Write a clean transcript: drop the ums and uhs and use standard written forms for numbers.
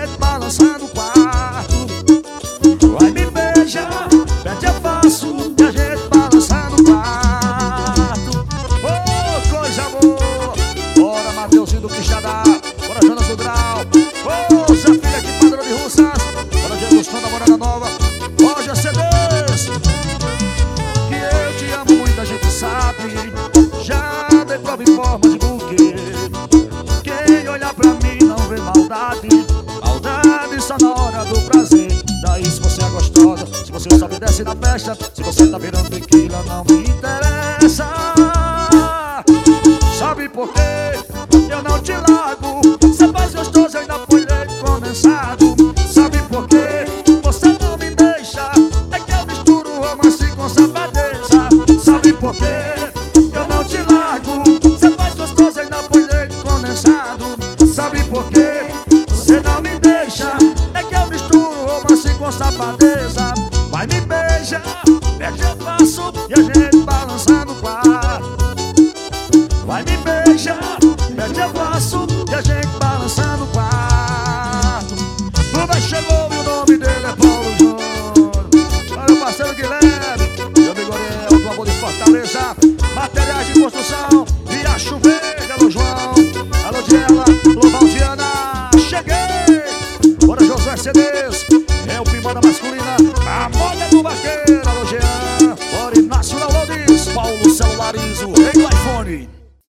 gente balançando o quarto. Vai me beijar, pede eu faço, e a gente balançando o quarto. Oh, coisa boa. Bora, Mateuzinho do Quixadá. Bora, Jonas do Grau. Oh, Zé Filho aqui, padrão de Russas. Bora, Jesus Tom da Morada Nova. Loja CDs. Que eu te amo, muita gente sabe. Já dei prova em forma de buquê. Quem olhar pra mim não vê maldade. Maldade só na hora do prazer. Daí se você é gostosa, se você sabe desce na festa, se você tá virando tequila não me interessa. Sabe por quê? Eu não te largo. Você faz gostoso e ainda põe leite condensado. Sabe por quê? Você não me deixa. É que eu misturo romance com safadeza. Sabe por quê? Eu não te largo. Você faz gostoso e ainda põe leite condensado. Sabe por quê? Você não me deixa. É que eu misturo romance com safadeza. Vai me beija, é que eu faço, e a gente balançando o quarto. Vai me beija, é que eu faço, e a gente balançando o quarto. O bem chegou e o nome dele é Paulo Júnior. Olha o parceiro Guilherme, meu amigo Ariel do Amor de Fortaleza. Materiais de construção, Via Chuveira, alô João. Alô Diela, alô Valdiana. Cheguei! Bora Josué CDs, é o Pimada Masculina.